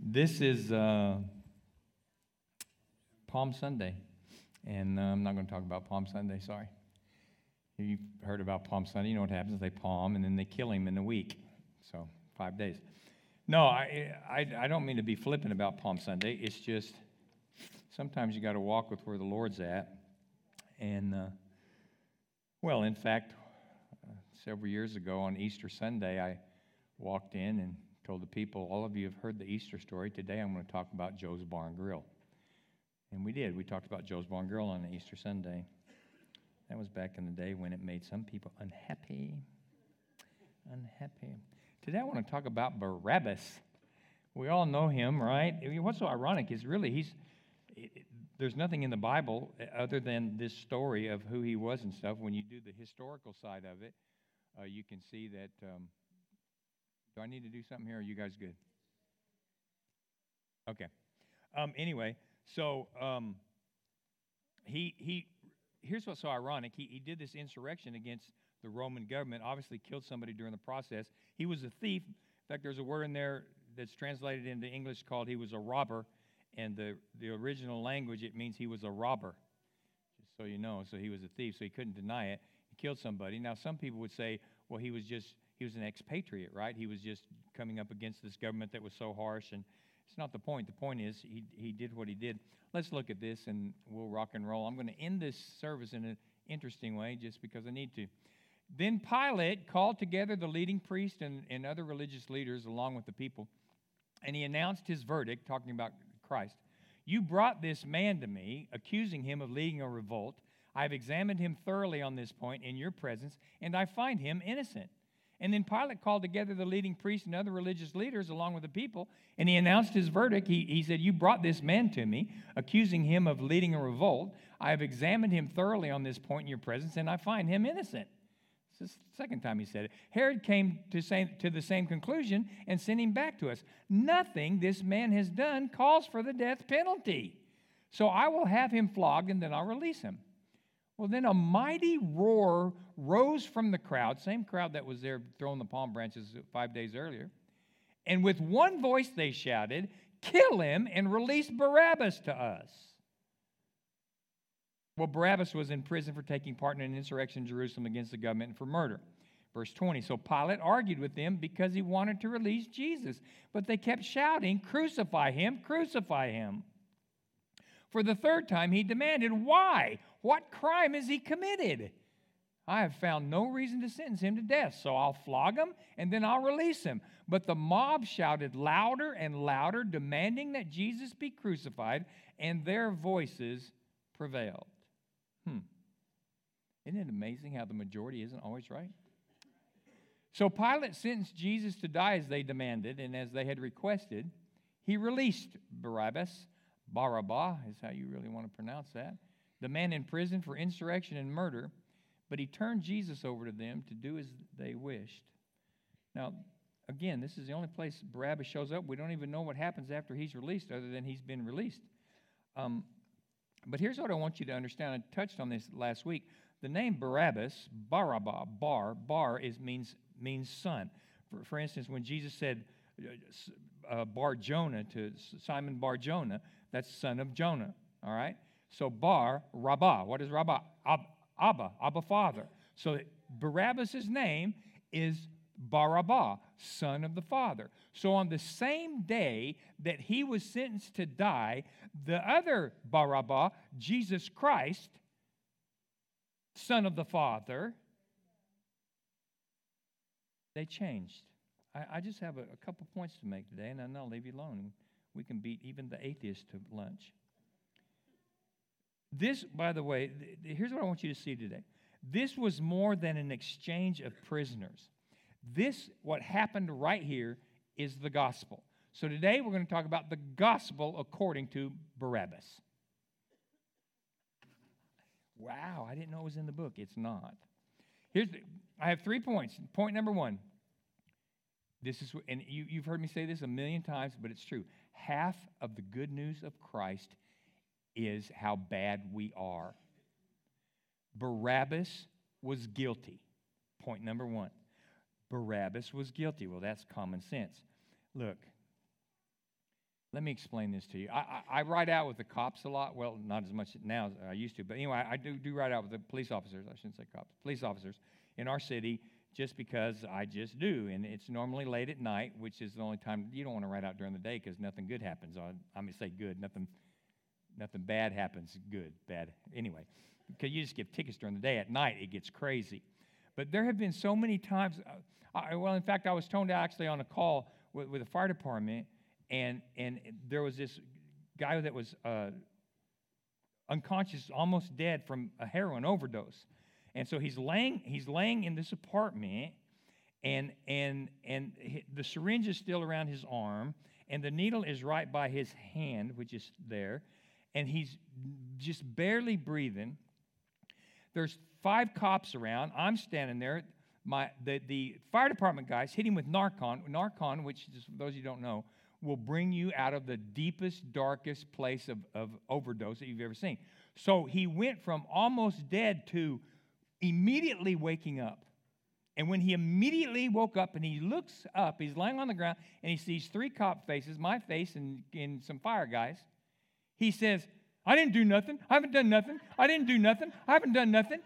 This is Palm Sunday, and I'm not going to talk about Palm Sunday, sorry. You've heard about Palm Sunday. You know what happens. They palm, and then they kill him in a week, so 5 days. No, I don't mean to be flippant about Palm Sunday. It's just sometimes you got to walk with where the Lord's at. And, well, in fact, several years ago on Easter Sunday, I walked in and told the people, all of you have heard the Easter story. Today I'm going to talk about Joe's Bar and Grill. And we did. We talked about Joe's Bar and Grill on Easter Sunday. That was back in the day when it made some people unhappy. Today I want to talk about Barabbas. We all know him, right? What's so ironic is really there's nothing in the Bible other than this story of who he was and stuff. When you do the historical side of it, you can see that. Do I need to do something here? Or are you guys good? Okay. Anyway, so here's what's so ironic. He did this insurrection against the Roman government, obviously killed somebody during the process. He was a thief. In fact, there's a word in there that's translated into English called he was a robber. And the original language, it means he was a robber, just so you know. So he was a thief, so he couldn't deny it. He killed somebody. Now, some people would say, well, he was an expatriate, right? He was just coming up against this government that was so harsh, and it's not the point. The point is he did what he did. Let's look at this, and we'll rock and roll. I'm going to end this service in an interesting way just because I need to. Then Pilate called together the leading priests and other religious leaders along with the people, and he announced his verdict, talking about Christ. You brought this man to me, accusing him of leading a revolt. I have examined him thoroughly on this point in your presence, and I find him innocent. And then Pilate called together the leading priests and other religious leaders along with the people, and he announced his verdict. He said, you brought this man to me, accusing him of leading a revolt. I have examined him thoroughly on this point in your presence, and I find him innocent. This is the second time he said it. Herod came to the same conclusion and sent him back to us. Nothing this man has done calls for the death penalty. So I will have him flogged, and then I'll release him. Well, then a mighty roar rose from the crowd, same crowd that was there throwing the palm branches 5 days earlier. And with one voice they shouted, kill him and release Barabbas to us. Well, Barabbas was in prison for taking part in an insurrection in Jerusalem against the government and for murder. Verse 20, so Pilate argued with them because he wanted to release Jesus. But they kept shouting, crucify him, crucify him. For the third time he demanded, why? What crime has he committed? I have found no reason to sentence him to death, so I'll flog him and then I'll release him. But the mob shouted louder and louder, demanding that Jesus be crucified, and their voices prevailed. Isn't it amazing how the majority isn't always right? So Pilate sentenced Jesus to die as they demanded and as they had requested. He released Barabbas. Barabbas is how you really want to pronounce that. The man in prison for insurrection and murder. But he turned Jesus over to them to do as they wished. Now, again, this is the only place Barabbas shows up. We don't even know what happens after he's released other than he's been released. But here's what I want you to understand. I touched on this last week. The name Barabbas, Barabbas, means son. For instance, when Jesus said Bar Jonah to Simon Bar Jonah, that's son of Jonah. All right. So Bar Rabbah. What is Rabbah? Abba, Father. So Barabbas' name is Barabbas, son of the Father. So on the same day that he was sentenced to die, the other Barabbas, Jesus Christ, son of the Father, they changed. I just have a couple points to make today, and then I'll leave you alone. We can beat even the atheist to lunch. This, by the way, here's what I want you to see today. This was more than an exchange of prisoners. This, what happened right here, is the gospel. So today we're going to talk about the gospel according to Barabbas. Wow, I didn't know it was in the book. It's not. I have 3 points. Point number 1. This is, and you've heard me say this a million times, but it's true. Half of the good news of Christ is how bad we are. Barabbas was guilty. Point number 1. Barabbas was guilty. Well, that's common sense. Look, Let me explain this to you. I ride out with the cops a lot. Well, not as much now as I used to, but anyway, I do ride out with the police officers. I shouldn't say cops, police officers in our city, just because I just do. And it's normally late at night, which is the only time you don't want to ride out during the day because nothing good happens. I'm going to say good, nothing bad happens. Good, bad. Anyway, because you just give tickets during the day. At night, it gets crazy. But there have been so many times. In fact, I was toned out actually on a call with the fire department. And there was this guy that was unconscious, almost dead from a heroin overdose. And so he's laying in this apartment, and the syringe is still around his arm, and the needle is right by his hand, which is there, and he's just barely breathing. There's 5 cops around. I'm standing there. The fire department guys hit him with Narcan. Narcan, which, just for those of you who don't know, will bring you out of the deepest, darkest place of overdose that you've ever seen. So he went from almost dead to immediately waking up. And when he immediately woke up and he looks up, he's lying on the ground, and he sees 3 cop faces, my face and some fire guys. He says, I didn't do nothing. I haven't done nothing. I didn't do nothing. I haven't done nothing.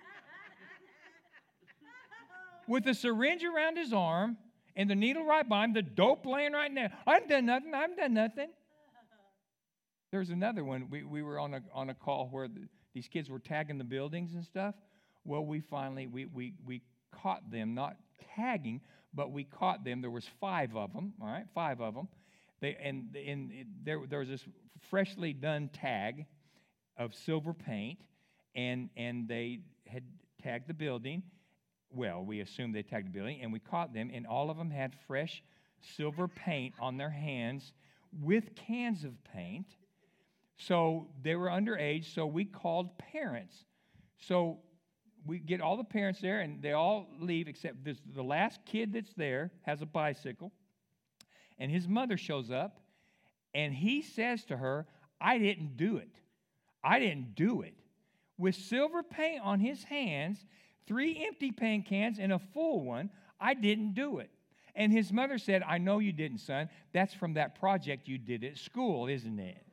With a syringe around his arm, and the needle right by him, the dope laying right there. I haven't done nothing. I haven't done nothing. There's another one. We were on a call where these kids were tagging the buildings and stuff. Well, we finally caught them, not tagging, but we caught them. There was 5 of them. All right, 5 of them. There was this freshly done tag of silver paint, and they had tagged the building. Well, we assumed they tagged the building, and we caught them, and all of them had fresh silver paint on their hands with cans of paint. So they were underage, so we called parents. So we get all the parents there, and they all leave except the last kid that's there has a bicycle, and his mother shows up, and he says to her, I didn't do it. I didn't do it. With silver paint on his hands, 3 empty paint cans and a full one, I didn't do it. And his mother said, I know you didn't, son. That's from that project you did at school, isn't it?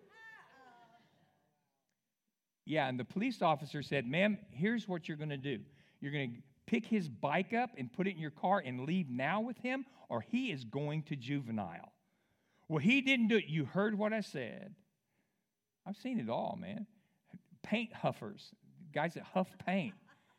Yeah, and the police officer said, ma'am, here's what you're going to do. You're going to pick his bike up and put it in your car and leave now with him, or he is going to juvenile. Well, he didn't do it. You heard what I said. I've seen it all, man. Paint huffers, guys that huff paint.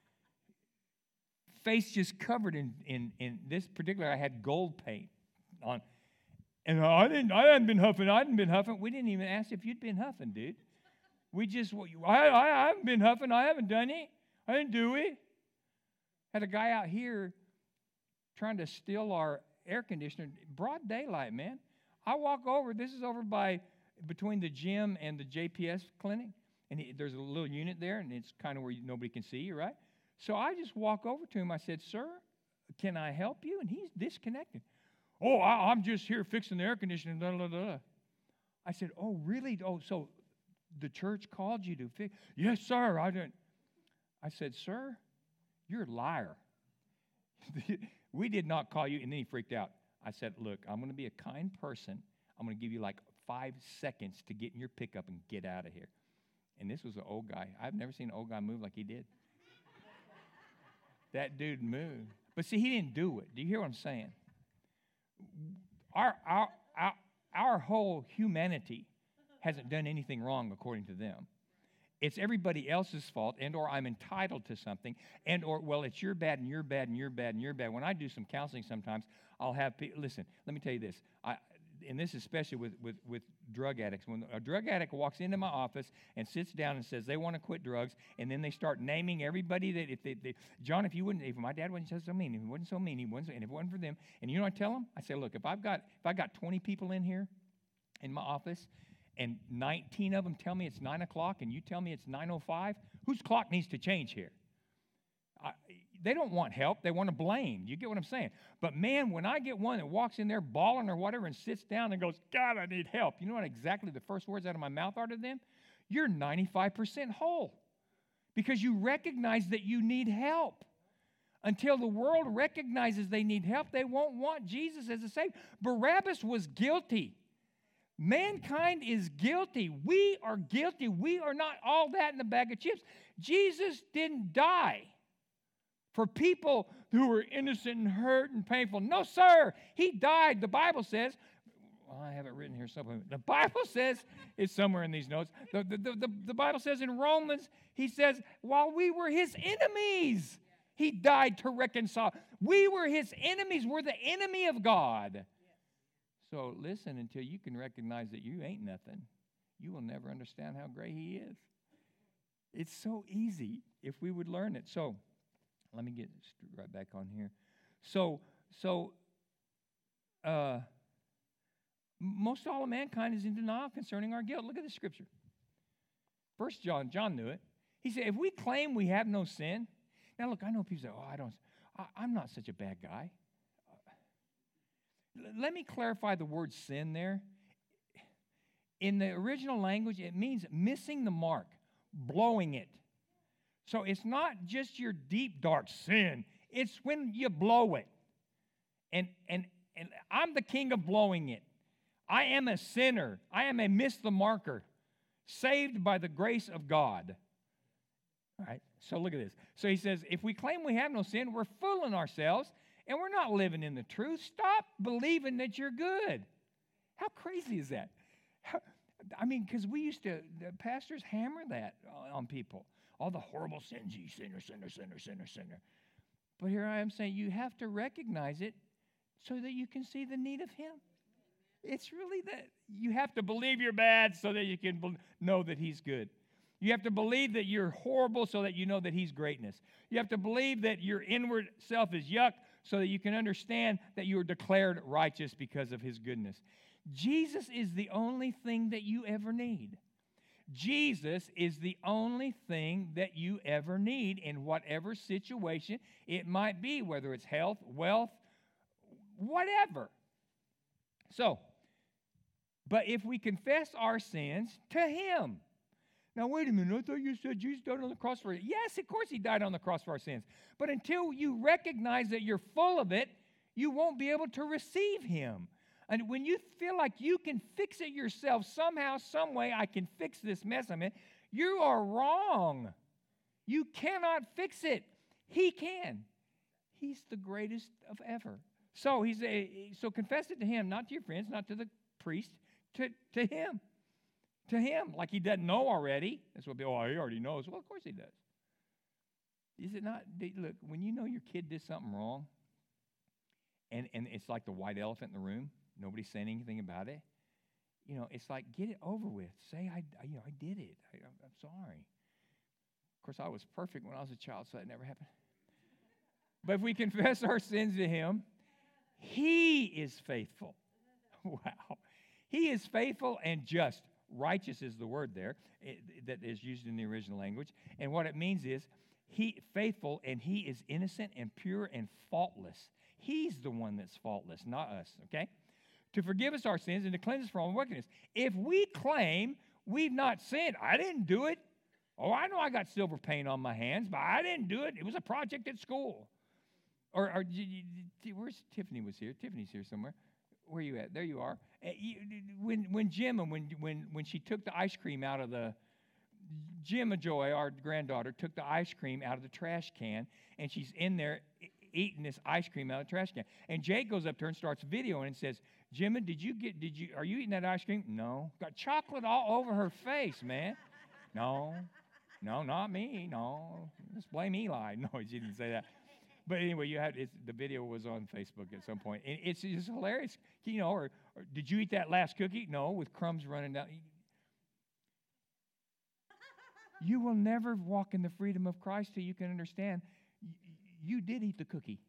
Face just covered in this particular, I had gold paint on. And I hadn't been huffing. We didn't even ask if you'd been huffing, dude. We just, I haven't been huffing. I haven't done it. I didn't do it. Had a guy out here trying to steal our air conditioner. Broad daylight, man. I walk over. This is over between the gym and the JPS clinic. And there's a little unit there, and it's kind of where nobody can see you, right? So I just walk over to him. I said, sir, can I help you? And he's disconnected. Oh, I'm just here fixing the air conditioning. Blah, blah, blah. I said, oh, really? Oh, so the church called you to fix? Yes, sir. I didn't. I said, sir, you're a liar. We did not call you. And then he freaked out. I said, look, I'm going to be a kind person. I'm going to give you like 5 seconds to get in your pickup and get out of here. And this was an old guy. I've never seen an old guy move like he did. That dude moved. But see, he didn't do it. Do you hear what I'm saying? Our whole humanity hasn't done anything wrong according to them. It's everybody else's fault, and or I'm entitled to something, and or, well, it's your bad, and you're bad, and you're bad, and you're bad. When I do some counseling sometimes, I'll have people, listen, let me tell you this. And this is especially with drug addicts. When a drug addict walks into my office and sits down and says they want to quit drugs, and then they start naming everybody that John, if my dad wasn't so mean, if he wasn't so mean, and if it wasn't for them, and you know what I tell them? I say, look, if I got 20 people in here in my office, and 19 of them tell me it's 9 o'clock, and you tell me it's 9:05, whose clock needs to change here? They don't want help. They want to blame. You get what I'm saying? But, man, when I get one that walks in there bawling or whatever and sits down and goes, God, I need help, you know what exactly the first words out of my mouth are to them? You're 95% whole because you recognize that you need help. Until the world recognizes they need help, they won't want Jesus as a Savior. Barabbas was guilty. Mankind is guilty. We are guilty. We are not all that in a bag of chips. Jesus didn't die for people who were innocent and hurt and painful. No, sir. He died. The Bible says, well, I have it written here somewhere. The Bible says, it's somewhere in these notes. The Bible says in Romans, he says, while we were his enemies, he died to reconcile. We were his enemies. We're the enemy of God. So listen, until you can recognize that you ain't nothing, you will never understand how great he is. It's so easy if we would learn it. So let me get right back on here. So most all of mankind is in denial concerning our guilt. Look at the scripture. 1 John knew it. He said, if we claim we have no sin. Now look, I know people say, I'm not such a bad guy. Let me clarify the word sin there. In the original language, it means missing the mark, blowing it. So it's not just your deep, dark sin. It's when you blow it. And I'm the king of blowing it. I am a sinner. I am a miss the marker, saved by the grace of God. All right, so look at this. So he says, if we claim we have no sin, we're fooling ourselves, and we're not living in the truth. Stop believing that you're good. How crazy is that? Because the pastors hammer that on people. All the horrible sins, you sinner, sinner, sinner, sinner, sinner. But here I am saying you have to recognize it so that you can see the need of him. It's really that. You have to believe you're bad so that you can know that he's good. You have to believe that you're horrible so that you know that he's greatness. You have to believe that your inward self is yuck so that you can understand that you are declared righteous because of his goodness. Jesus is the only thing that you ever need. Jesus is the only thing that you ever need in whatever situation it might be, whether it's health, wealth, whatever. So, but if we confess our sins to him. Now, wait a minute. I thought you said Jesus died on the cross for it. Yes, of course he died on the cross for our sins. But until you recognize that you're full of it, you won't be able to receive him. And when you feel like you can fix it yourself, somehow, some way, I can fix this mess I'm in, you are wrong. You cannot fix it. He can. He's the greatest of ever. So so confess it to him, not to your friends, not to the priest, to him. To him, like he doesn't know already. That's what people, he already knows. Well, of course he does. Is it not? Look, when you know your kid did something wrong, and it's like the white elephant in the room, nobody's saying anything about it. It's like, get it over with. Say, I did it. I'm sorry. Of course, I was perfect when I was a child, so that never happened. But if we confess our sins to him, he is faithful. Wow. He is faithful and just. Righteous is the word there that is used in the original language. And what it means is he faithful and he is innocent and pure and faultless. He's the one that's faultless, not us, okay? To forgive us our sins and to cleanse us from all wickedness. If we claim we've not sinned, I didn't do it. Oh, I know I got silver paint on my hands, but I didn't do it. It was a project at school. Or where's Tiffany was here? Tiffany's here somewhere. Where are you at? There you are. When Gemma, when she took the ice cream out of the, Gemma Joy, our granddaughter, took the ice cream out of the trash can, and she's in there eating this ice cream out of the trash can. And Jake goes up to her and starts videoing and says, Gemma, are you eating that ice cream? No. Got chocolate all over her face, man. No, not me. No. Just blame Eli. No, she didn't say that. But anyway, the video was on Facebook at some point. And it's just hilarious. Or did you eat that last cookie? No, with crumbs running down. You will never walk in the freedom of Christ till you can understand you did eat the cookie.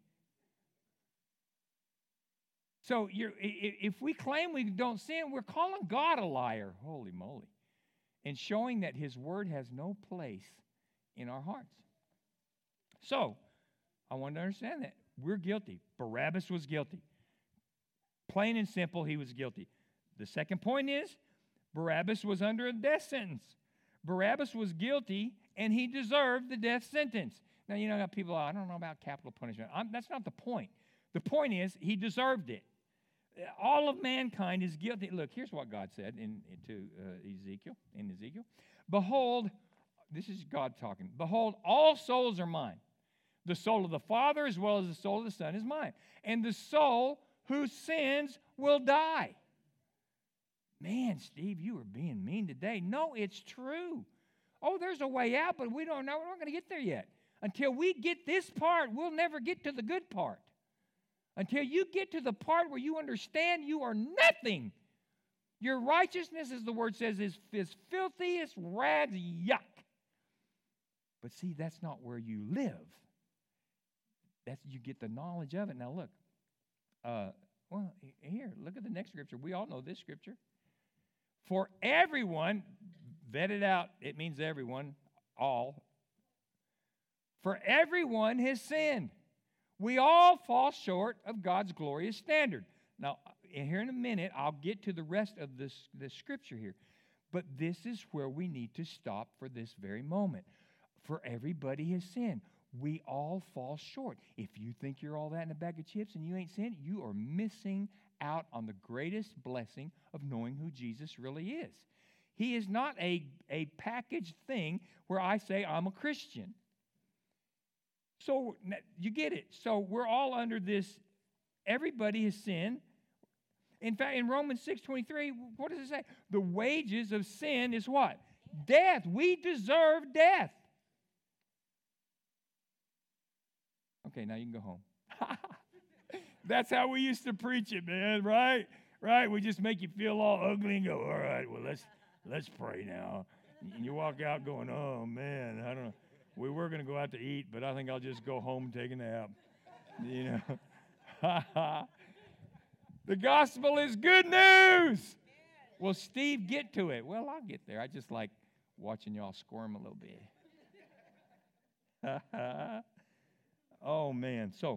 So if we claim we don't sin, we're calling God a liar. Holy moly. And showing that his word has no place in our hearts. So, I want to understand that. We're guilty. Barabbas was guilty. Plain and simple, he was guilty. The second point is, Barabbas was under a death sentence. Barabbas was guilty, and he deserved the death sentence. Now, people, I don't know about capital punishment. That's not the point. The point is, he deserved it. All of mankind is guilty. Look, here's what God said to Ezekiel. Behold, this is God talking. Behold, all souls are mine. The soul of the Father as well as the soul of the Son is mine. And the soul who sins will die. Man, Steve, you are being mean today. No, it's true. Oh, there's a way out, but we don't know. We're not going to get there yet. Until we get this part, we'll never get to the good part. Until you get to the part where you understand you are nothing. Your righteousness, as the word says, is filthy as rags, yuck. But see, that's not where you live. You get the knowledge of it. Now look, here, look at the next scripture. We all know this scripture. For everyone, vetted out, it means everyone, all. For everyone has sinned. We all fall short of God's glorious standard. Now, here in a minute, I'll get to the rest of this scripture here. But this is where we need to stop for this very moment. For everybody has sinned. We all fall short. If you think you're all that in a bag of chips and you ain't sinned, you are missing out on the greatest blessing of knowing who Jesus really is. He is not a packaged thing where I say I'm a Christian. So you get it. So we're all under this, everybody has sinned. In fact, in Romans 6:23, what does it say? The wages of sin is what? Death. We deserve death. Okay, now you can go home. That's how we used to preach it, man, right? Right? We just make you feel all ugly and go, all right, well, let's pray now. And you walk out going, oh, man, I don't know. We were going to go out to eat, but I think I'll just go home and take a nap. You know? The gospel is good news. Well, Steve, get to it. Well, I'll get there. I just like watching y'all squirm a little bit. Oh, man. So,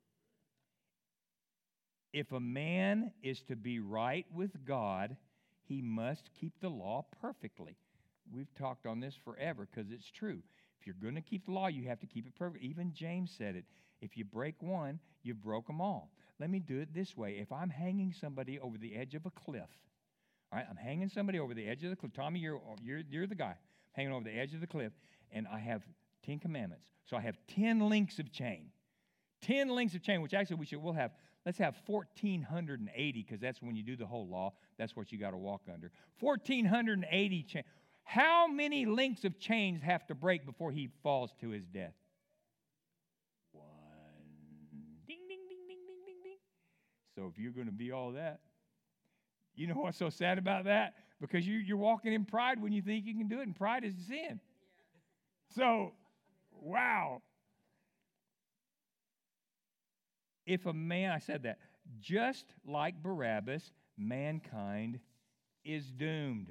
if a man is to be right with God, he must keep the law perfectly. We've talked on this forever because it's true. If you're going to keep the law, you have to keep it perfect. Even James said it. If you break one, you've broke them all. Let me do it this way. If I'm hanging somebody over the edge of a cliff, all right, I'm hanging somebody over the edge of the cliff. Tommy, you're the guy hanging over the edge of the cliff, and I have 10 commandments. So I have 10 links of chain. 10 links of chain, which actually let's have 1,480, because that's when you do the whole law. That's what you got to walk under. 1,480 chain. How many links of chains have to break before he falls to his death? One. Ding, ding, ding, ding, ding, ding, ding. So if you're going to be all that, you know what's so sad about that? Because you're walking in pride when you think you can do it, and pride is sin. So, wow. If a man, I said that, just like Barabbas, mankind is doomed.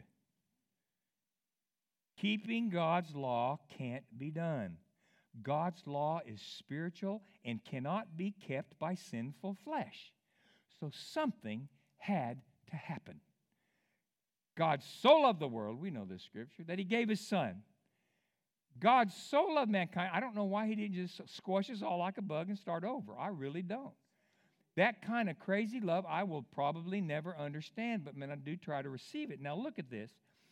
Keeping God's law can't be done. God's law is spiritual and cannot be kept by sinful flesh. So something had to happen. God so loved the world, we know this scripture, that he gave his son. God so loved mankind, I don't know why he didn't just squash us all like a bug and start over. I really don't. That kind of crazy love I will probably never understand, but man, I do try to receive it. Now look at this.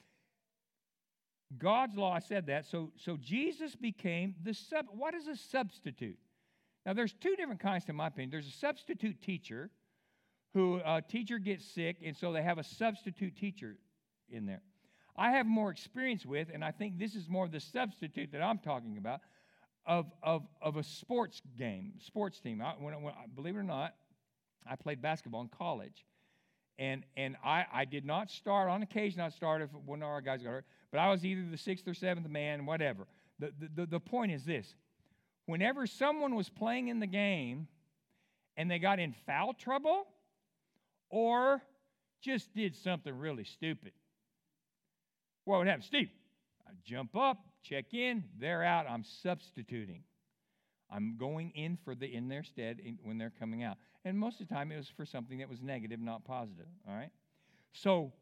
God's law, I said that, so Jesus became what is a substitute? Now there's two different kinds in my opinion. There's a substitute teacher, who a teacher gets sick, and so they have a substitute teacher in there. I have more experience with, and I think this is more of the substitute that I'm talking about, of a sports game, sports team. Believe it or not, I played basketball in college. And I did not start, on occasion I started when our guys got hurt, but I was either the 6th or 7th man, whatever. The point is this. Whenever someone was playing in the game and they got in foul trouble or just did something really stupid, what would happen? Steve, I jump up, check in, they're out, I'm substituting. I'm going in in their stead when they're coming out. And most of the time it was for something that was negative, not positive, all right? So,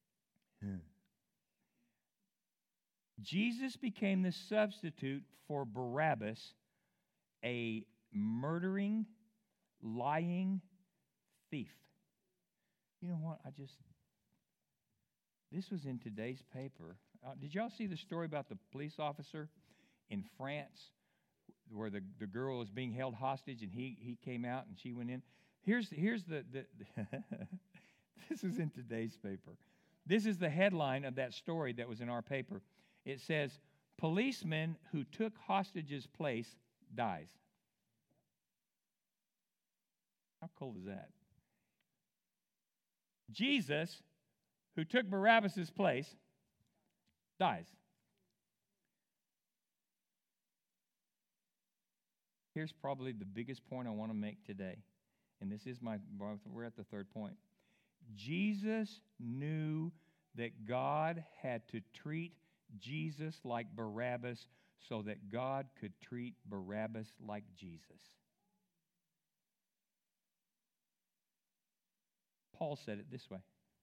Jesus became the substitute for Barabbas, a murdering, lying thief. You know what? This was in today's paper. Did y'all see the story about the police officer in France where the girl was being held hostage and he came out and she went in? Here's the this is in today's paper. This is the headline of that story that was in our paper. It says, policeman who took hostage's place dies. How cool is that? Jesus, who took Barabbas' place, dies. Here's probably the biggest point I want to make today. And this is we're at the third point. Jesus knew that God had to treat Jesus like Barabbas so that God could treat Barabbas like Jesus. Paul said it this way.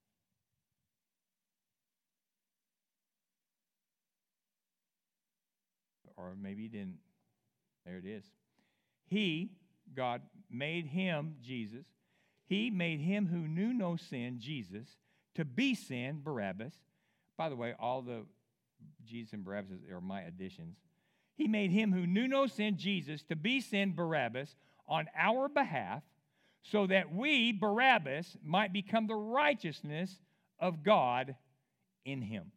Or maybe he didn't. There it is. He, God, made him, Jesus. He made him who knew no sin, Jesus, to be sin, Barabbas. By the way, all the Jesus and Barabbas are my additions. He made him who knew no sin, Jesus, to be sin, Barabbas, on our behalf, so that we, Barabbas, might become the righteousness of God in him.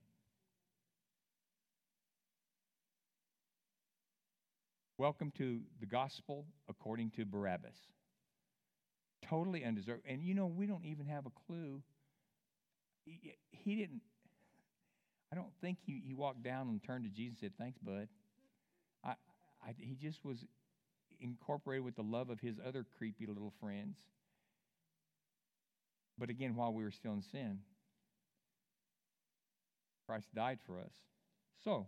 Welcome to the gospel according to Barabbas. Totally undeserved. And you know, we don't even have a clue. He didn't, I don't think he walked down and turned to Jesus and said, thanks, bud. He just was incorporated with the love of his other creepy little friends. But again, while we were still in sin, Christ died for us. So,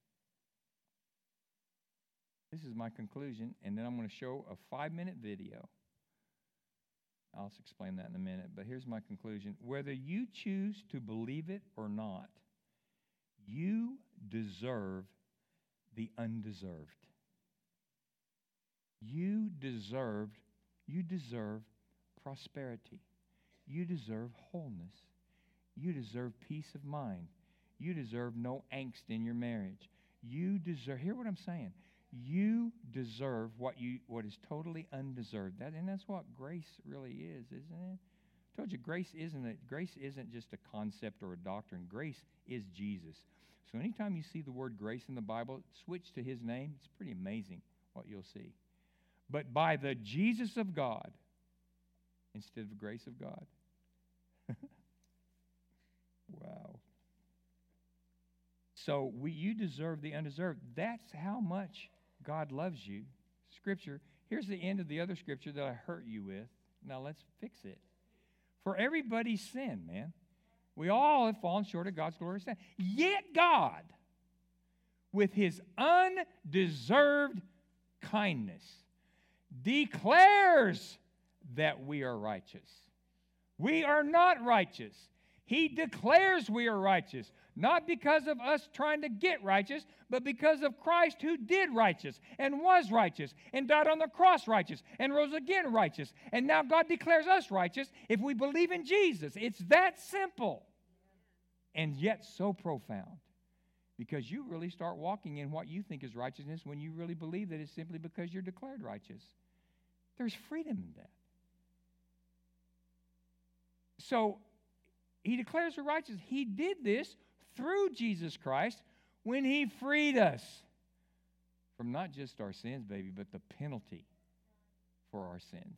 this is my conclusion, and then I'm going to show a 5-minute video. I'll explain that in a minute, but here's my conclusion. Whether you choose to believe it or not, you deserve the undeserved. You deserve prosperity. You deserve wholeness. You deserve peace of mind. You deserve no angst in your marriage. You deserve, hear what I'm saying. You deserve what is totally undeserved. And that's what grace really is, isn't it? I told you grace isn't just a concept or a doctrine. Grace is Jesus. So anytime you see the word grace in the Bible, switch to his name. It's pretty amazing what you'll see. But by the Jesus of God instead of the grace of God. Wow. So you deserve the undeserved. That's how much God loves you. Scripture. Here's the end of the other scripture that I hurt you with. Now let's fix it. For everybody's sin, man. We all have fallen short of God's glorious standard. Yet God, with his undeserved kindness, declares that we are righteous. We are not righteous. He declares we are righteous, not because of us trying to get righteous, but because of Christ who did righteous and was righteous and died on the cross righteous and rose again righteous. And now God declares us righteous if we believe in Jesus. It's that simple and yet so profound, because you really start walking in what you think is righteousness when you really believe that it's simply because you're declared righteous. There's freedom in that. So, he declares we're righteous. He did this through Jesus Christ when he freed us from not just our sins, baby, but the penalty for our sins.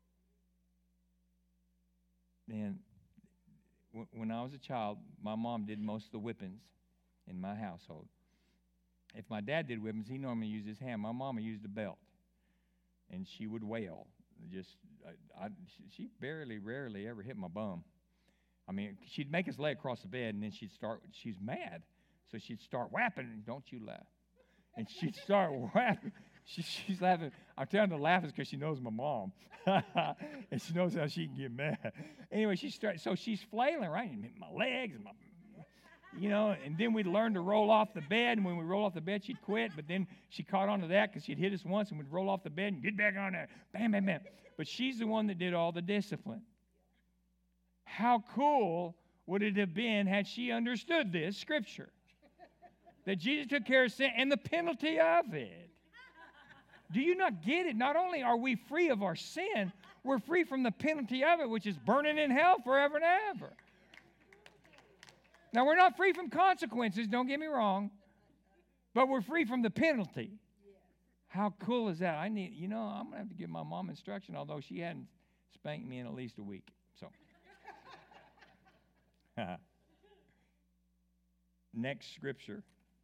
And when I was a child, my mom did most of the whippings in my household. If my dad did whippings, he normally used his hand. My mama used a belt, and she would wail. She rarely ever hit my bum. I mean, she'd make us lay across the bed, and then she's mad. So she'd start whapping, don't you laugh. And she'd start whapping. She's laughing. I'm telling her to laugh is because she knows my mom. And she knows how she can get mad. Anyway, so she's flailing, right? And my legs, and then we'd learn to roll off the bed. And when we roll off the bed, she'd quit. But then she caught on to that because she'd hit us once, and we'd roll off the bed and get back on there. Bam, bam, bam. But she's the one that did all the discipline. How cool would it have been had she understood this scripture? That Jesus took care of sin and the penalty of it. Do you not get it? Not only are we free of our sin, we're free from the penalty of it, which is burning in hell forever and ever. Now, we're not free from consequences, don't get me wrong, but we're free from the penalty. How cool is that? I'm going to have to give my mom instruction, although she hadn't spanked me in at least a week. So, next scripture.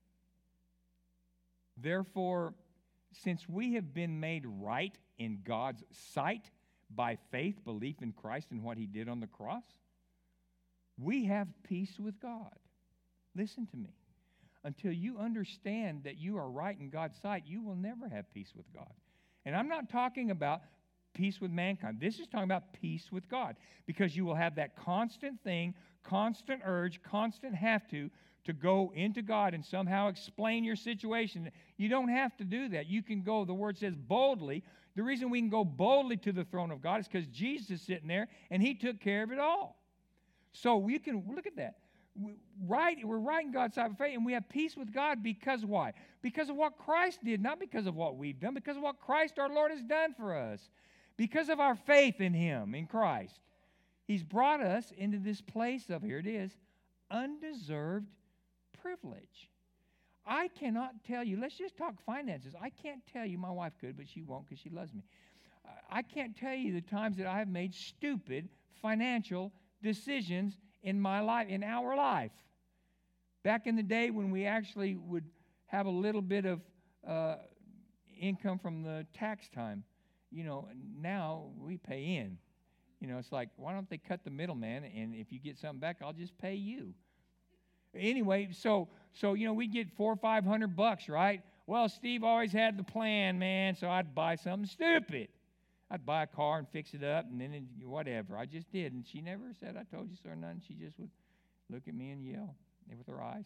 Therefore, since we have been made right in God's sight by faith, belief in Christ and what he did on the cross, we have peace with God. Listen to me. Until you understand that you are right in God's sight, you will never have peace with God. And I'm not talking about peace with mankind. This is talking about peace with God, because you will have that constant thing, constant urge, constant have to go into God and somehow explain your situation. You don't have to do that. You can go, the word says boldly. The reason we can go boldly to the throne of God is because Jesus is sitting there and he took care of it all. So we can, look at that. We're right in God's sight of faith, and we have peace with God because why? Because of what Christ did, not because of what we've done, because of what Christ our Lord has done for us. Because of our faith in him, in Christ. He's brought us into this place of, here it is, undeserved privilege. I cannot tell you, let's just talk finances. I can't tell you, my wife could, but she won't because she loves me. I can't tell you the times that I have made stupid financial decisions in my life, in our life. Back in the day when we actually would have a little bit of income from the tax time, now we pay in. It's like, why don't they cut the middleman, and if you get something back, I'll just pay you. Anyway, so we get $400 or $500, right? Well, Steve always had the plan, man, so I'd buy something stupid. I'd buy a car and fix it up, and then whatever. I just did, and she never said, I told you so, or nothing. She just would look at me and yell with her eyes.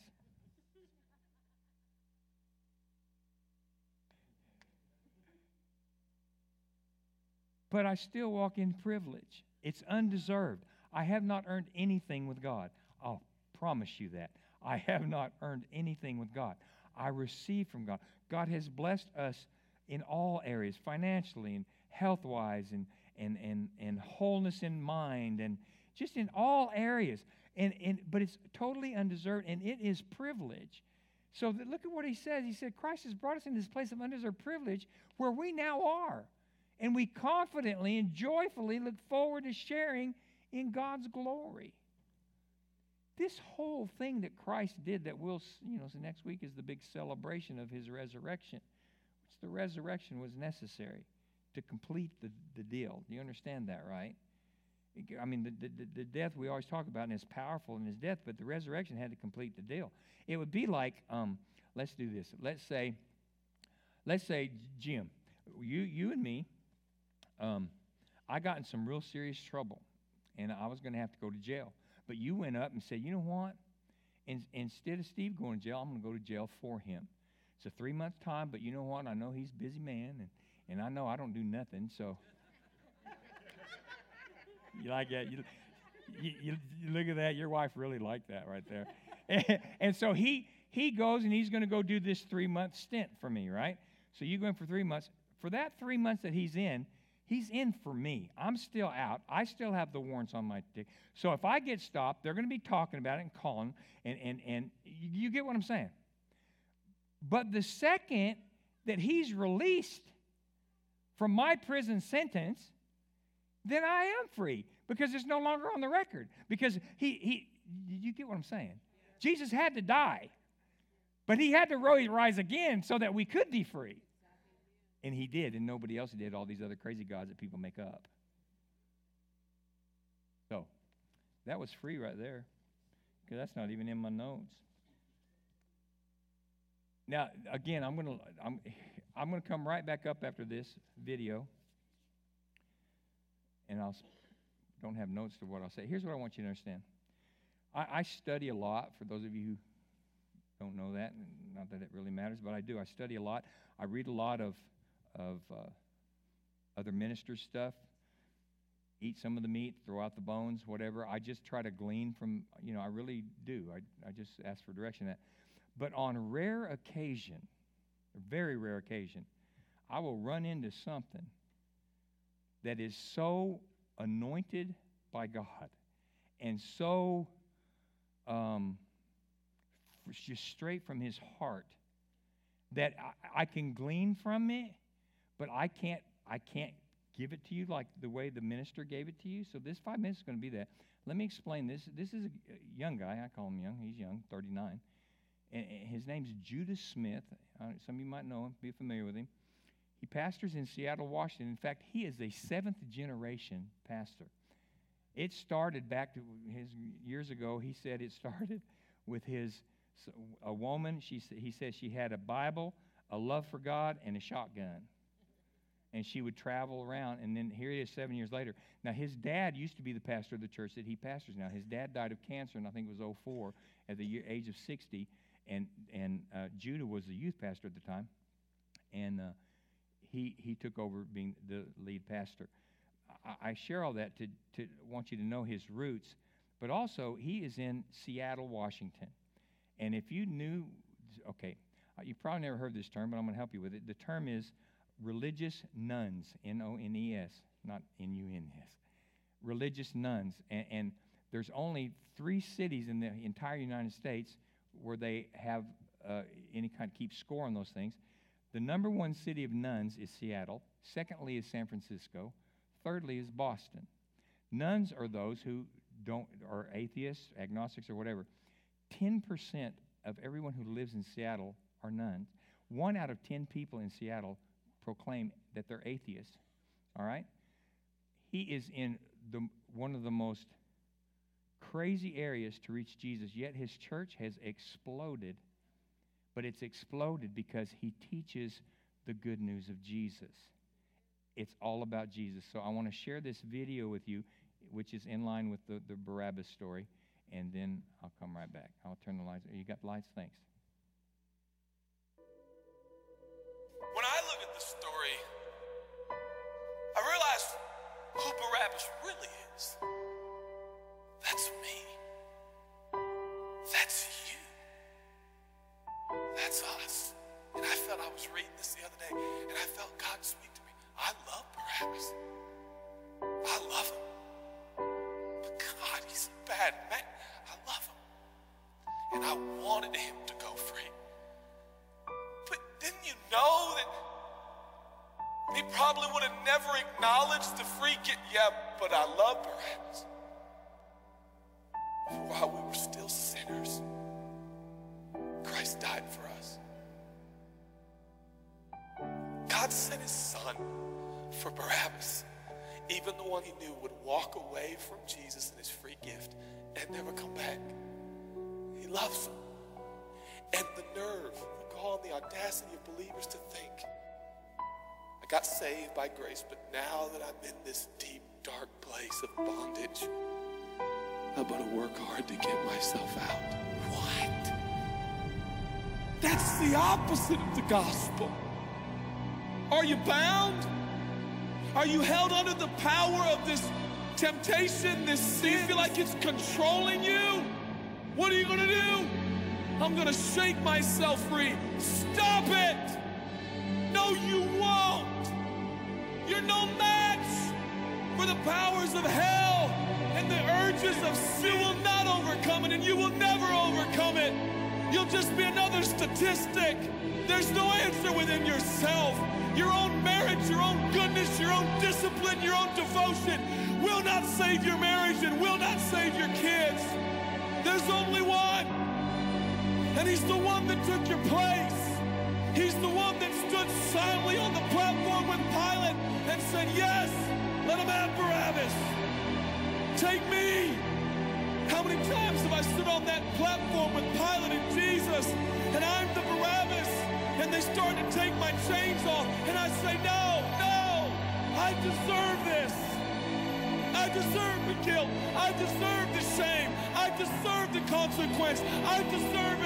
But I still walk in privilege. It's undeserved. I have not earned anything with God. I'll promise you that. I have not earned anything with God. I receive from God. God has blessed us in all areas, financially and health-wise and wholeness in mind and just in all areas. But it's totally undeserved, and it is privilege. So look at what he says. He said, Christ has brought us into this place of undeserved privilege where we now are. And we confidently and joyfully look forward to sharing in God's glory. This whole thing that Christ did that we'll, so next week is the big celebration of his resurrection, which the resurrection was necessary to complete the deal. Do you understand that, right? I mean, the death we always talk about, and is powerful in his death, but the resurrection had to complete the deal. It would be like, let's do this. Let's say, Jim, you and me, I got in some real serious trouble, and I was going to have to go to jail. But you went up and said, you know what? Instead of Steve going to jail, I'm going to go to jail for him. It's a 3-month time, but you know what? I know he's a busy man, and I know I don't do nothing, so. You like that? You look at that. Your wife really liked that right there. And so he goes, and he's going to go do this 3-month stint for me, right? So you go in for 3 months. For that 3 months that he's in for me. I'm still out. I still have the warrants on my ticket. So if I get stopped, they're going to be talking about it and calling, and you get what I'm saying. But the second that he's released from my prison sentence, then I am free because it's no longer on the record. Because you get what I'm saying? Yeah. Jesus had to die, but he had to rise again so that we could be free. And he did, and nobody else did, all these other crazy gods that people make up. So, that was free right there, because that's not even in my notes. Now, again, I'm gonna come right back up after this video, and don't have notes to what I'll say. Here's what I want you to understand. I study a lot. For those of you who don't know that, not that it really matters, but I do. I study a lot. I read a lot of other ministers' stuff. eat some of the meat, throw out the bones, whatever. I just try to glean from, I really do. I just ask for direction in that. But on rare occasion, a very rare occasion, I will run into something that is so anointed by God and so just straight from his heart that I can glean from it, but I can't give it to you like the way the minister gave it to you. So this 5 minutes is going to be that. Let me explain this. This is a young guy. I call him young. He's young, 39. And his name's Judas Smith. Some of you might know him, be familiar with him. He pastors in Seattle, Washington. In fact, he is a 7th-generation pastor. It started back to his years ago. He said it started with a woman. He said she had a Bible, a love for God, and a shotgun. And she would travel around, and then here he is 7 years later. Now, his dad used to be the pastor of the church that he pastors now. His dad died of cancer, and I think it was 04 at the age of 60, and Judah was the youth pastor at the time, and he took over being the lead pastor. I share all that to want you to know his roots, but also he is in Seattle, Washington. And if you knew, you probably never heard this term, but I'm going to help you with it. The term is religious nuns, N-O-N-E-S, not N-U-N-S. Religious nuns. And there's only 3 cities in the entire United States where they have any kind of keep score on those things. The number 1 city of nuns is Seattle. Secondly is San Francisco. Thirdly is Boston. Nuns are those who are atheists, agnostics, or whatever. 10% of everyone who lives in Seattle are nuns. 1 out of 10 people in Seattle proclaim that they're atheists. All right? He is in one of the most crazy areas to reach Jesus, yet his church has exploded. But it's exploded because he teaches the good news of Jesus. It's all about Jesus. So I want to share this video with you, which is in line with the Barabbas story, and then I'll come right back. I'll turn the lights. You got lights? Thanks. When I look at the story, I realize who Barabbas really is. That's me. That's you. That's us. And I felt, I was reading this the other day, and I felt God speak to me. I love Barabbas. I love him. But God, he's a bad man. I love him. And I wanted him to go free. But didn't you know that he probably would have never acknowledged the free gift? Yeah, but I love Barabbas. For while we were still sinners, Christ died for us. God sent his son for Barabbas, even the one he knew would walk away from Jesus and his free gift and never come back. He loves him. And the nerve, the gall, and the audacity of believers to think, I got saved by grace, but now that I'm in this deep, dark place of bondage, I better work hard to get myself out. What? That's the opposite of the gospel. Are you bound? Are you held under the power of this temptation, this sin? You feel like it's controlling you? What are you going to do? I'm going to shake myself free. Stop it! No, you won't. You're no match for the powers of hell and the urges of sin. You will not overcome it, and you will never overcome it. You'll just be another statistic. There's no answer within yourself. Your own marriage, your own goodness, your own discipline, your own devotion will not save your marriage and will not save your kids. There's only one. And he's the one that took your place. He's the one that stood silently on the platform with Pilate and said, yes, let him have Barabbas. Take me. How many times have I stood on that platform with Pilate and Jesus, and I'm the Barabbas, and they start to take my chains off, and I say, no, I deserve this. I deserve the guilt. I deserve the shame. I deserve the consequence. I deserve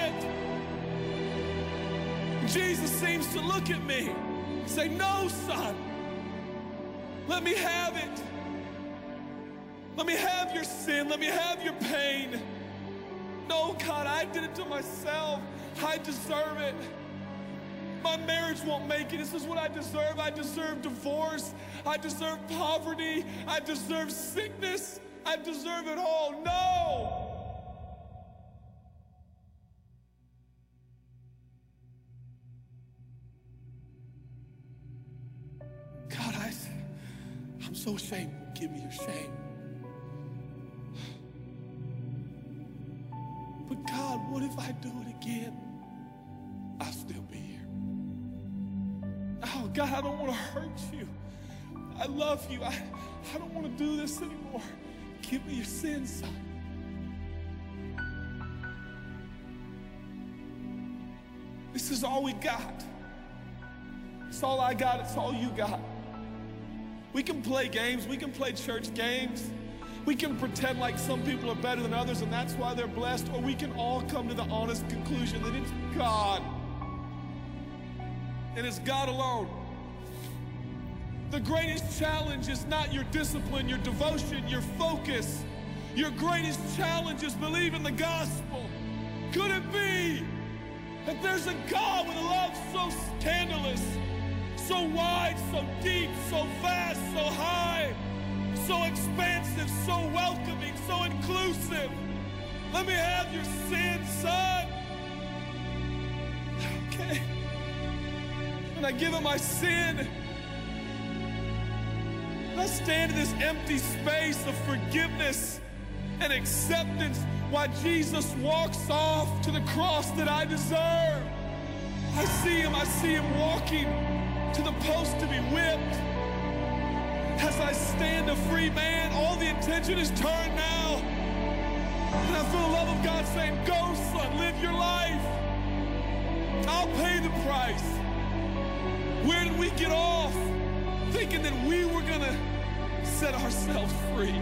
it. Jesus seems to look at me and say, no, son, let me have it. Let me have your sin. Let me have your pain. No, God, I did it to myself. I deserve it. My marriage won't make it. This is what I deserve. I deserve divorce. I deserve poverty. I deserve sickness. I deserve it all. No! God, I'm so ashamed. Give me your shame. But God, what if I do it again? I'll still be here. Oh, God, I don't want to hurt you. I love you. I don't want to do this anymore. Give me your sin, son. This is all we got. It's all I got. It's all you got. We can play games. We can play church games. We can pretend like some people are better than others and that's why they're blessed, or we can all come to the honest conclusion that it's God. And it's God alone. The greatest challenge is not your discipline, your devotion, your focus. Your greatest challenge is believing the gospel. Could it be that there's a God with a love so scandalous, so wide, so deep, so vast, so high, so expansive, so welcoming, so inclusive? Let me have your sin, son. Okay. And I give him my sin. And I stand in this empty space of forgiveness and acceptance while Jesus walks off to the cross that I deserve. I see him walking to the post to be whipped. As I stand a free man, all the attention is turned now. And I feel the love of God saying, go, son, live your life. I'll pay the price. Where did we get off? Thinking that we were gonna set ourselves free.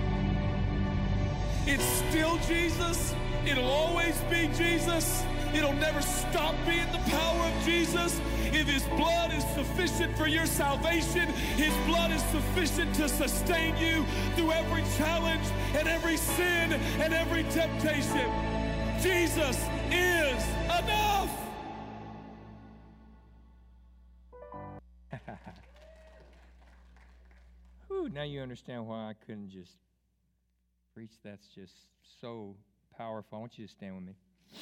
It's still Jesus. It'll always be Jesus. It'll never stop being the power of Jesus. If his blood is sufficient for your salvation, his blood is sufficient to sustain you through every challenge and every sin and every temptation. Jesus is enough. Whew, now you understand why I couldn't just preach. That's just so powerful. I want you to stand with me.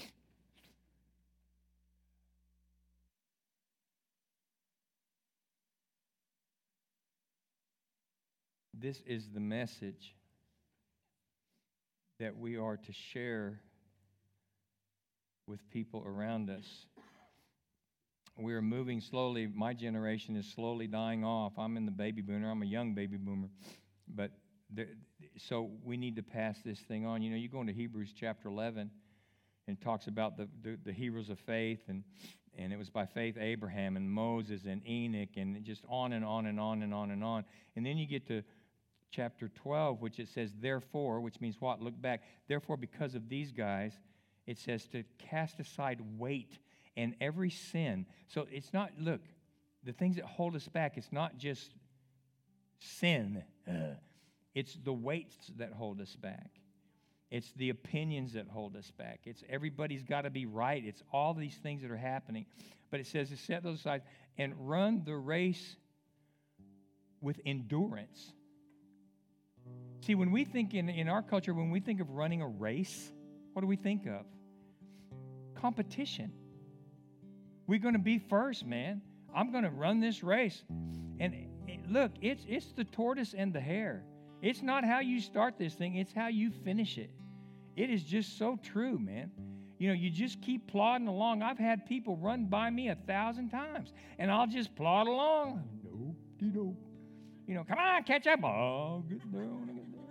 This is the message that we are to share with people around us. We are moving slowly. My generation is slowly dying off. I'm in the baby boomer. I'm a young baby boomer. But so we need to pass this thing on. You know, you go into Hebrews chapter 11 and it talks about the heroes of faith, and it was by faith Abraham and Moses and Enoch, and just on and on and on and on and on. And then you get to chapter 12, which it says, therefore, which means what? Look back. Therefore, because of these guys, it says to cast aside weight and every sin. So it's not, look, the things that hold us back, it's not just sin. It's the weights that hold us back. It's the opinions that hold us back. It's everybody's got to be right. It's all these things that are happening. But it says to set those aside and run the race with endurance. See, when we think in our culture, when we think of running a race, what do we think of? Competition. We're going to be first, man. I'm going to run this race. And look, it's the tortoise and the hare. It's not how you start this thing. It's how you finish it. It is just so true, man. You know, you just keep plodding along. I've had people run by me 1,000 times, and I'll just plod along. Nope. You know, come on, catch up. Oh, get down.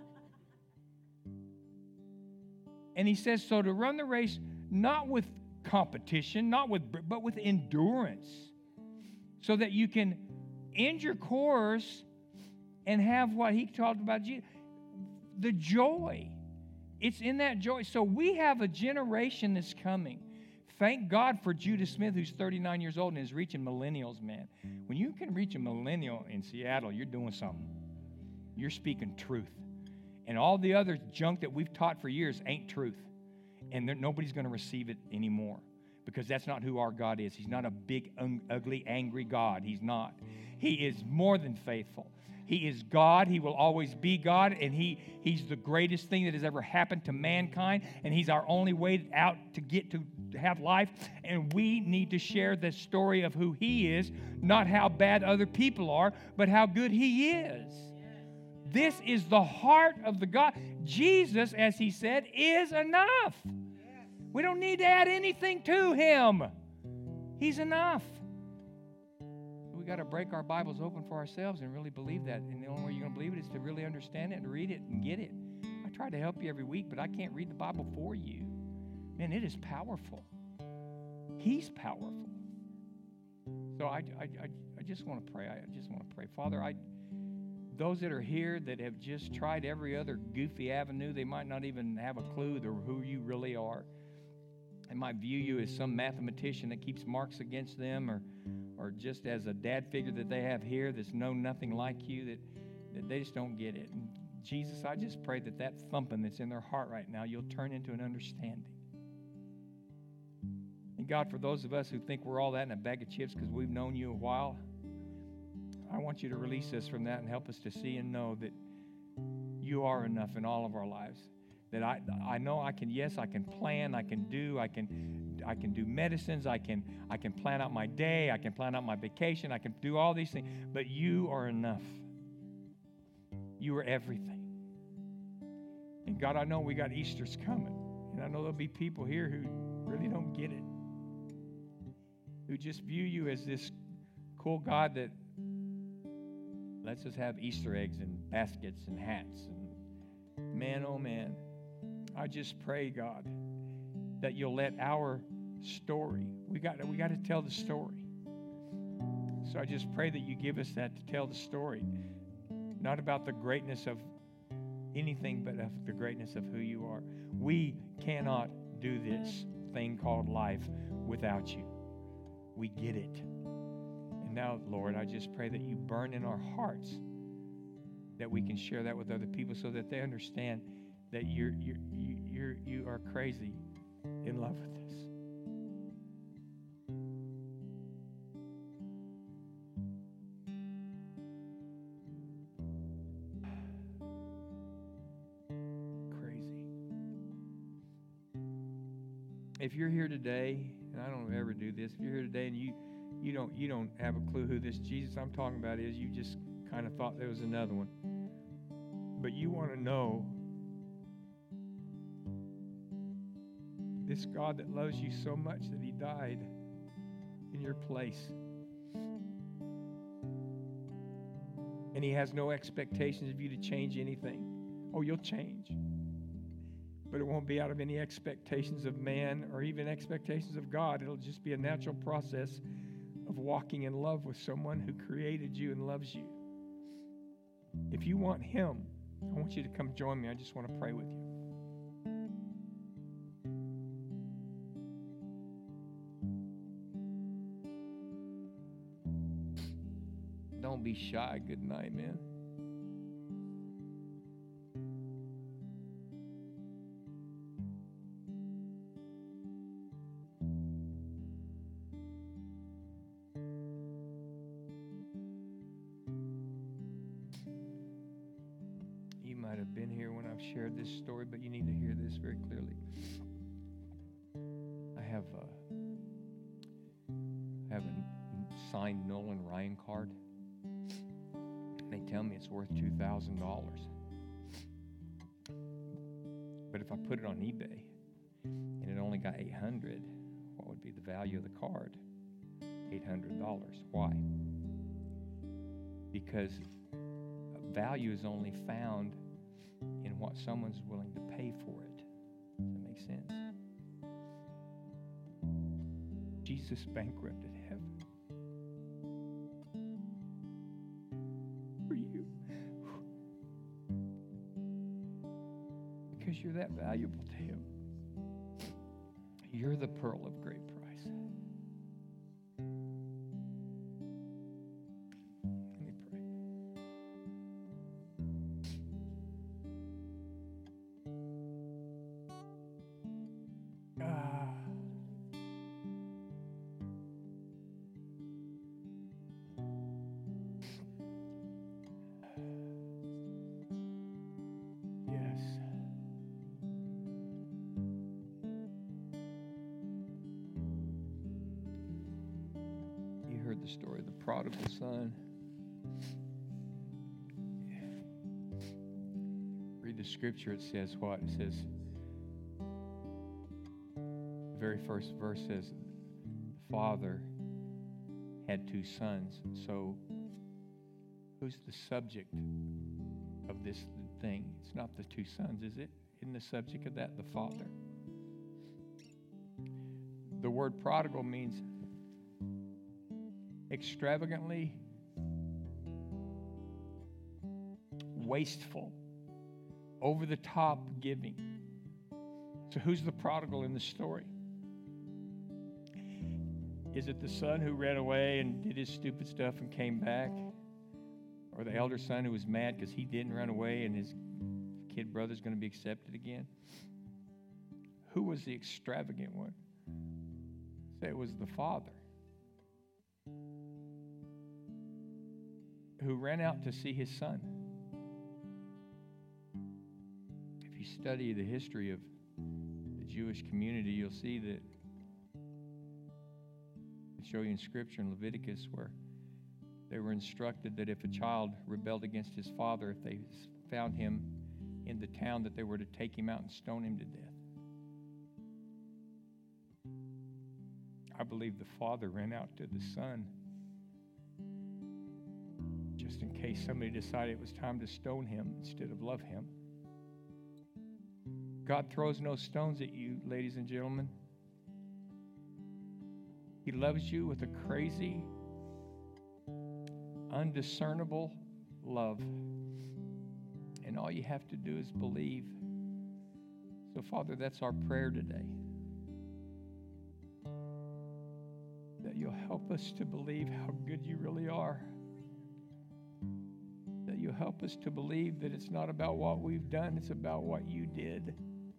And he says, so to run the race, not with competition, but with endurance, so that you can end your course and have what he talked about, the joy. It's in that joy. So we have a generation that's coming. Thank God for Judah Smith, who's 39 years old and is reaching millennials, man. When you can reach a millennial in Seattle, you're doing something. You're speaking truth. And all the other junk that we've taught for years ain't truth. And nobody's going to receive it anymore, because that's not who our God is. He's not a big, ugly, angry God. He's not. He is more than faithful. He is God. He will always be God. And He's the greatest thing that has ever happened to mankind. And He's our only way out to get to have life. And we need to share the story of who He is, not how bad other people are, but how good He is. This is the heart of the God. Jesus, as He said, is enough. We don't need to add anything to Him. He's enough. We got to break our Bibles open for ourselves and really believe that. And the only way you're going to believe it is to really understand it and read it and get it. I try to help you every week, but I can't read the Bible for you. Man, it is powerful. He's powerful. So I just want to pray. I just want to pray. Father, those that are here that have just tried every other goofy avenue, they might not even have a clue who you really are. They might view you as some mathematician that keeps marks against them, or just as a dad figure that they have here that's known nothing like you, that they just don't get it. And Jesus, I just pray that thumping that's in their heart right now, you'll turn into an understanding. And God, for those of us who think we're all that in a bag of chips because we've known you a while, I want you to release us from that and help us to see and know that you are enough in all of our lives. That I know I can plan, I can do medicines, I can plan out my day, I can plan out my vacation, I can do all these things, but you are enough. You are everything. And God, I know we got Easter's coming, and I know there'll be people here who really don't get it, who just view you as this cool God that lets us have Easter eggs and baskets and hats. And man, oh man, I just pray, God, that you'll let our story, we got to tell the story. So I just pray that you give us that to tell the story, not about the greatness of anything, but of the greatness of who you are. We cannot do this thing called life without you. We get it. And now, Lord, I just pray that you burn in our hearts, that we can share that with other people so that they understand that you are crazy in love with us. Crazy. If you're here today, and I don't ever do this, if you're here today and you don't have a clue who this Jesus I'm talking about is, you just kind of thought there was another one, but you want to know this God that loves you so much that he died in your place. And he has no expectations of you to change anything. Oh, you'll change. But it won't be out of any expectations of man or even expectations of God. It'll just be a natural process of walking in love with someone who created you and loves you. If you want him, I want you to come join me. I just want to pray with you. Don't be shy. Good night, man. You might have been here when I've shared this story, but you need to hear this very clearly. I have a signed Nolan Ryan card. They tell me it's worth $2,000. But if I put it on eBay and it only got $800, what would be the value of the card? $800. Why? Because value is only found in what someone's willing to pay for it. Does that make sense? Jesus bankrupted heaven for you because you're that valuable to him. You're the pearl of great price. Let me pray. the story of the prodigal son. Read the scripture. It says what? It says, the very first verse says, the father had 2 sons. So who's the subject of this thing? It's not the 2 sons, is it? Isn't the subject of that the father? The word prodigal means extravagantly wasteful, over the top giving. So who's the prodigal in the story? Is it the son who ran away and did his stupid stuff and came back? Or the elder son who was mad because he didn't run away and his kid brother's going to be accepted again? Who was the extravagant one? Say it was the father who ran out to see his son. If you study the history of the Jewish community, you'll see that I show you in Scripture in Leviticus where they were instructed that if a child rebelled against his father, if they found him in the town, that they were to take him out and stone him to death. I believe the father ran out to the son just in case somebody decided it was time to stone him instead of love him. God throws no stones at you, ladies and gentlemen. He loves you with a crazy, undiscernible love. And all you have to do is believe. So, Father, that's our prayer today. That you'll help us to believe how good you really are. That you'll help us to believe that it's not about what we've done, it's about what you did.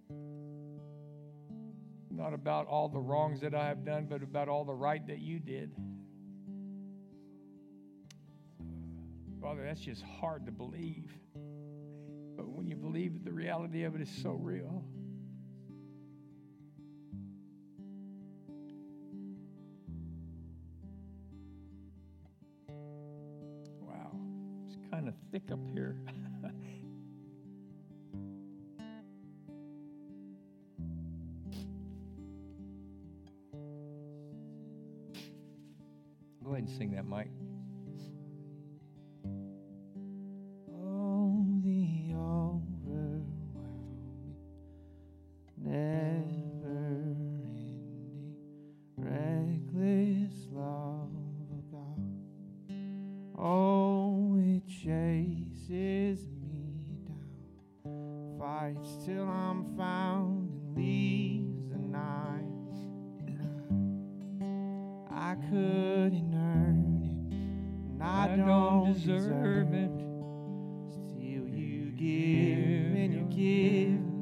Not about all the wrongs that I have done, but about all the right that you did. Father, that's just hard to believe. But when you believe it, the reality of it is so real. Wow, it's kind of thick up here. Go ahead and sing that, Mike. Oh, the overwhelming, never-ending, reckless love of God. Oh, it chases me down, fights till I'm found, and leaves the 99. I couldn't earn it, and I don't deserve it. Still you give, and you give